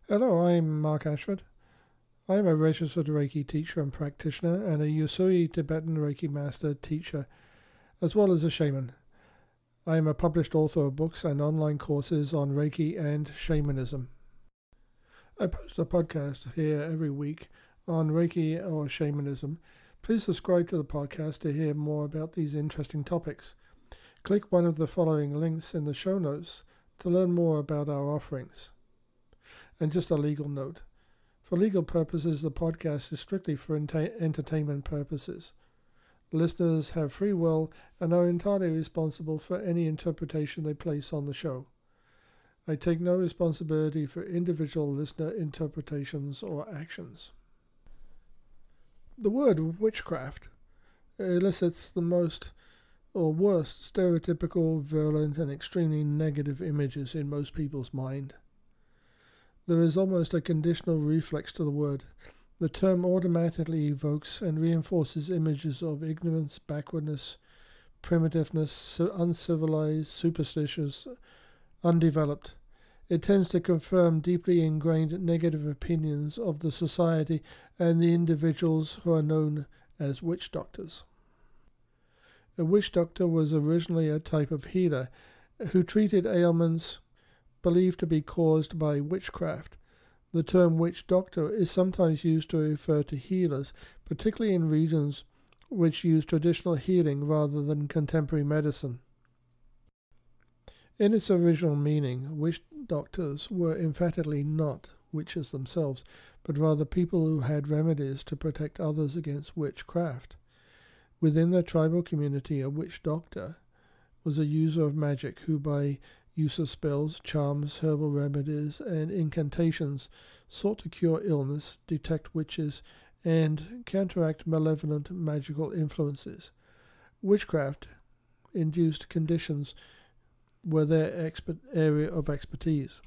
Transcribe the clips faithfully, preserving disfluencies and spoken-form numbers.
Hello, I'm Mark Ashford. I'm a registered Reiki teacher and practitioner and a Usui Tibetan Reiki master teacher, as well as a shaman. I am a published author of books and online courses on Reiki and shamanism. I post a podcast here every week on Reiki or shamanism. Please subscribe to the podcast to hear more about these interesting topics. Click one of the following links in the show notes to learn more about our offerings. And just a legal note. For legal purposes, the podcast is strictly for enta- entertainment purposes. Listeners have free will and are entirely responsible for any interpretation they place on the show. I take no responsibility for individual listener interpretations or actions. The word witchcraft elicits the most or worst stereotypical, virulent, and extremely negative images in most people's mind. There is almost a conditional reflex to the word. The term automatically evokes and reinforces images of ignorance, backwardness, primitiveness, uncivilized, superstitious, undeveloped. It tends to confirm deeply ingrained negative opinions of the society and the individuals who are known as witch doctors. A witch doctor was originally a type of healer who treated ailments believed to be caused by witchcraft. The term witch doctor is sometimes used to refer to healers, particularly in regions which use traditional healing rather than contemporary medicine. In its original meaning, witch doctors were emphatically not witches themselves, but rather people who had remedies to protect others against witchcraft. Within the tribal community, a witch doctor was a user of magic who, by use of spells, charms, herbal remedies, and incantations, sought to cure illness, detect witches, and counteract malevolent magical influences. Witchcraft-induced conditions were their expert area of expertise.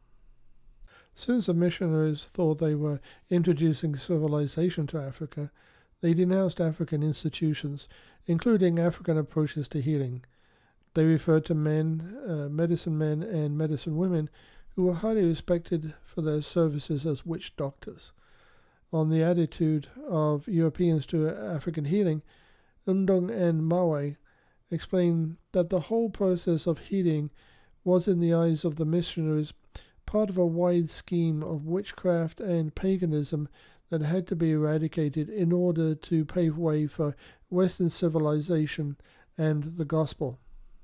Since the missionaries thought they were introducing civilization to Africa, they denounced African institutions, including African approaches to healing. They referred to men, uh, medicine men and medicine women who were highly respected for their services as witch doctors. On the attitude of Europeans to African healing, Undong and Mawe explained that the whole process of healing was, in the eyes of the missionaries, part of a wide scheme of witchcraft and paganism that had to be eradicated in order to pave way for Western civilization and the gospel.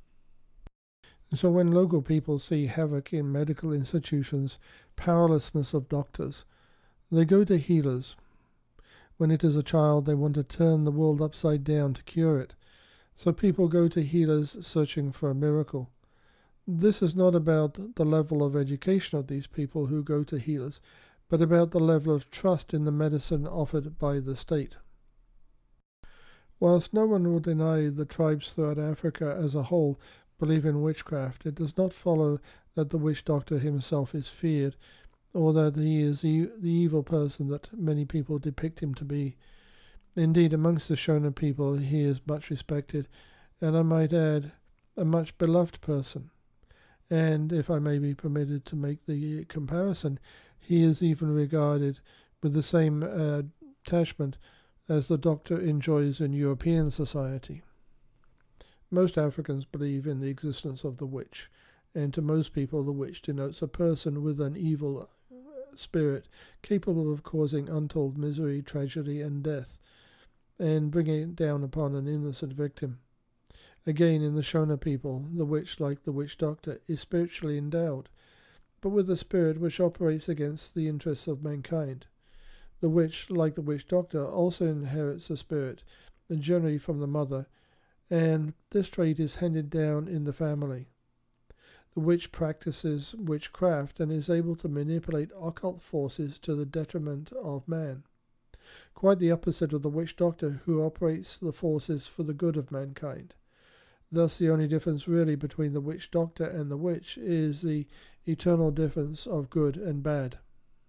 So when local people see havoc in medical institutions, powerlessness of doctors, they go to healers. When it is a child, they want to turn the world upside down to cure it. So people go to healers searching for a miracle. This is not about the level of education of these people who go to healers, but about the level of trust in the medicine offered by the state. Whilst no one will deny the tribes throughout Africa as a whole believe in witchcraft, it does not follow that the witch doctor himself is feared, or that he is e- the evil person that many people depict him to be. Indeed, amongst the Shona people, he is much respected, and I might add, a much beloved person. And, if I may be permitted to make the comparison, he is even regarded with the same uh, attachment as the doctor enjoys in European society. Most Africans believe in the existence of the witch, and to most people the witch denotes a person with an evil spirit capable of causing untold misery, tragedy, and death, and bringing it down upon an innocent victim. Again, in the Shona people, the witch, like the witch doctor, is spiritually endowed, but with a spirit which operates against the interests of mankind. The witch, like the witch doctor, also inherits a spirit, and generally from the mother, and this trait is handed down in the family. The witch practices witchcraft and is able to manipulate occult forces to the detriment of man. Quite the opposite of the witch doctor, who operates the forces for the good of mankind. Thus the only difference really between the witch doctor and the witch is the eternal difference of good and bad.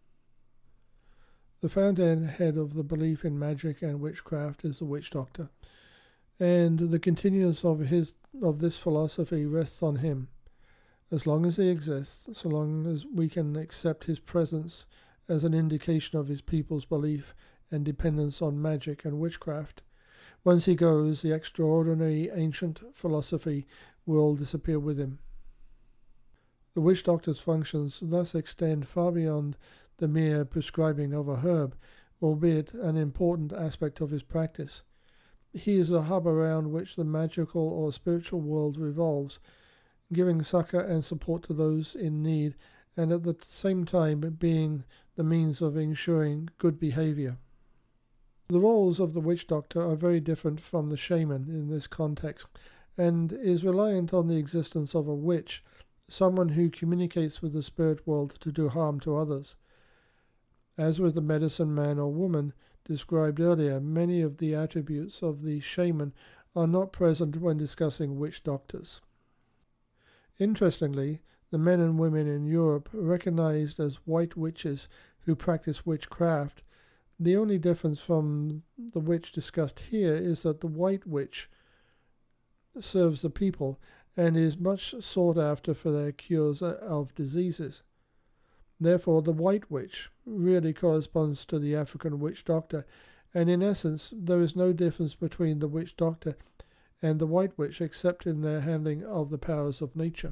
The fountainhead of the belief in magic and witchcraft is the witch doctor, and the continuance of his of this philosophy rests on him. As long as he exists, so long as we can accept his presence as an indication of his people's belief and dependence on magic and witchcraft, once he goes, the extraordinary ancient philosophy will disappear with him. The witch doctor's functions thus extend far beyond the mere prescribing of a herb, albeit an important aspect of his practice. He is the hub around which the magical or spiritual world revolves, giving succor and support to those in need, and at the same time being the means of ensuring good behavior. The roles of the witch doctor are very different from the shaman in this context, and is reliant on the existence of a witch, someone who communicates with the spirit world to do harm to others. As with the medicine man or woman described earlier, many of the attributes of the shaman are not present when discussing witch doctors. Interestingly, the men and women in Europe recognized as white witches who practice witchcraft. The only difference from the witch discussed here is that the white witch serves the people and is much sought after for their cures of diseases. Therefore, the white witch really corresponds to the African witch doctor, and in essence, there is no difference between the witch doctor and the white witch except in their handling of the powers of nature.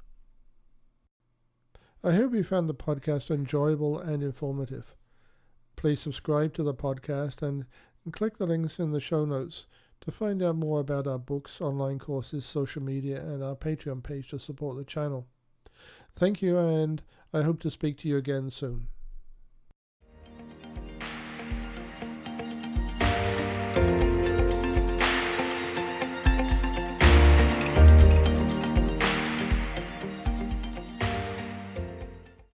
I hope you found the podcast enjoyable and informative. Please subscribe to the podcast and click the links in the show notes to find out more about our books, online courses, social media, and our Patreon page to support the channel. Thank you, and I hope to speak to you again soon.